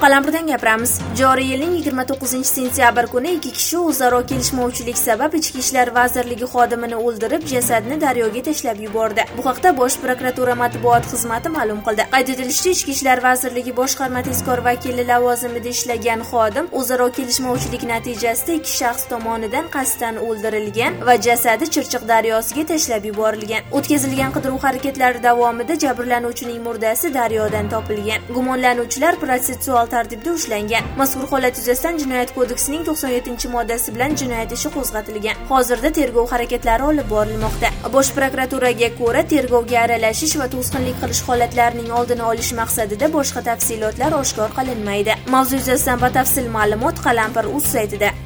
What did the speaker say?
Qalampirdan gapiramiz. Joriy yilning 29-sentyabr kuni 2 kishi o'zaro kelishmovchilik sabab Ichki ishlar vazirligi xodimini o'ldirib, jasadni daryoga tashlab yubordi. Bu haqda Bosh prokuratura matbuot xizmati ma'lum qildi. Qayd etilishicha, Ichki ishlar vazirligi boshqarma tezkor vakili lavozimida ishlagan xodim o'zaro kelishmovchilik natijasida 2 shaxs tomonidan qasddan o'ldirilgan va jasadi Chirchiq daryosiga tashlab yuborilgan. O'tkazilgan qidiruv harakatlari davomida jabrlanuvchining murdasi daryodan topilgan. Gumonlanuvchilar protsessual tartibda ushlangan. Mazkur holat yuzasidan Jinoyat kodeksining 97-moddasi bilan jinoyat ishi qo'zg'atilgan. Hozirda tergov harakatlari olib borilmoqda. Bosh prokuraturaga ko'ra, tergovga aralashish va to'sqinlik qilish holatlarining oldini olish maqsadida boshqa tafsilotlar oshkor qilinmaydi. Mavzu yuzasidan batafsil ma'lumot Qalampir.uz saytida.